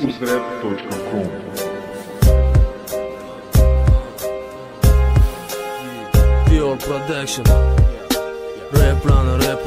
uzrap.com. Pure production. Rap runner rapper.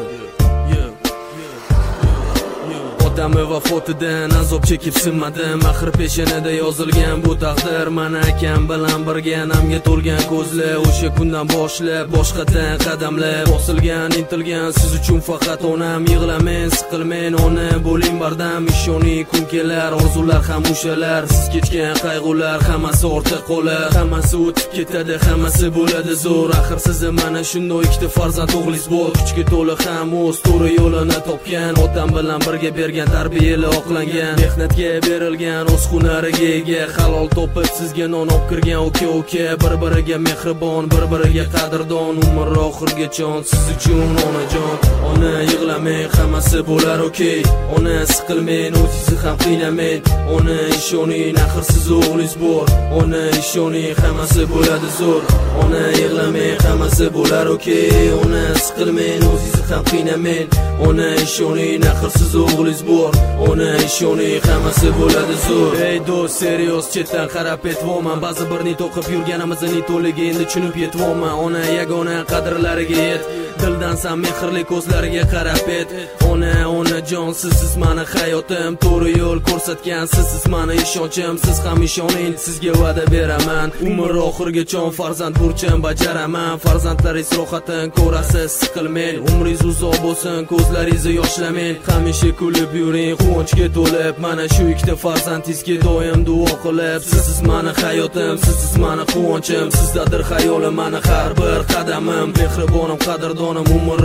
Odami vafotidan azob chekib sinmadim. Axir peshanada yozilgan bu taqdir. Mana akam bilan birga namga to'lgan ko'zlar. O'sha kundan boshlab boshqatdan qadamlar bosilgan, intilgan siz uchun faqat onam. Yig'lamen, siqilmen, ona bo'ling bardam. Ishoniy kun kelar, orzular ham o'shalar. Siz kechgan qayg'ular hammasi ortda qolar. Hammasi o'tib ketadi, hammasi bo'ladi zo'r. Axir siz mana shunday ikkita farzand o'g'lingiz bor. Kuchga to'la ham o'z to'g'ri yo'lini topgan. Otam bilan birga bergan tarbiyali oqlangan, mehnatga berilgan, o'z hunariga ega. Halol topib sizga non olib kirgan oka bir-biriga mehribon, bir-biriga qadrdon. Umr oxirgacha siz uchun onajon. Ona yig'lamang, hammasi bo'lar okey. Ona siqilmang, o'zingizni ham qiynalang. Ona ishoning, axir siz o'g'lingiz bor. Ona ishoning, hammasi bo'ladi zo'r. Ona yig'lamang, hammasi bo'lar okey. Ona siqilmang, o'zingizni ham qiynalang. Ona ishoning, axir siz o'g'lingiz bor. Ona ishoning, hammasi bo'ladi zo'r. Ey do'st, serios chetdan qarab etvoman. Ba'zi bir nit o'qib yurganimizni to'liga endi tushunib yetvoman. Ona yagona qadrlariga yet. Dildan san mehrli ko'zlariga qarab et. Onajon, siz mani hayotim, to'g'ri yo'l ko'rsatgan siz mani ishonchim. Siz ham ishoning, sizga va'da beraman. Umr oxirgacha farzand burchim bajaraman. Farzandlaringiz rohatin ko'rasiz, siqilmang. Umringiz uzoq bo'lsin, ko'zlaringizni yoshlalang. Hamisha kulib yuring, quvonchga to'lib. Mana shu ikkita farzandingizga doim duo qilib. Siz mani hayotim, siz mani quvonchim. Sizdadir hayolim mani har bir qadamim. Mehribonim, qadrdonim, umr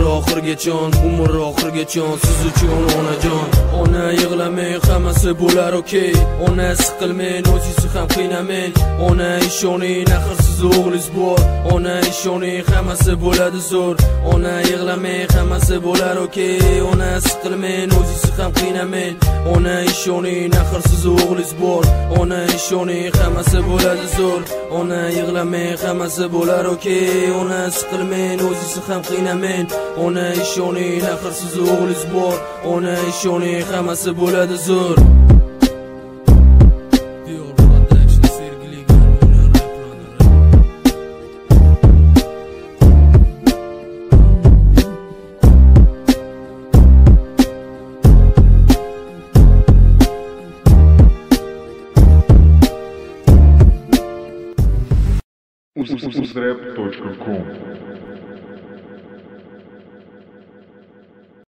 oxirgacha siz uchun onajon. Ona yig'lamang, hammasi bo'lar okey. Ona siqilmang, o'zingizni ham qiynamang. Ona ishoning, axir siz o'g'lingiz bor. Ona ishoning, hammasi bo'ladi zo'r. Ona yig'lamang, hammasi bo'lar okey. Ona siqilmang, o'zingizni ham qiynamang. Ona ishoning, axir siz o'g'lingiz bor. Ona ishoning, hammasi bo'ladi zo'r. Ona yig'lamang, hammasi bo'lar okey. Ona siqilmang, o'zingizni ham qiynamang. Ona ishoning, axir siz o'g'lingiz bor. Ona ishoning, hammasi bo'ladi zo'r.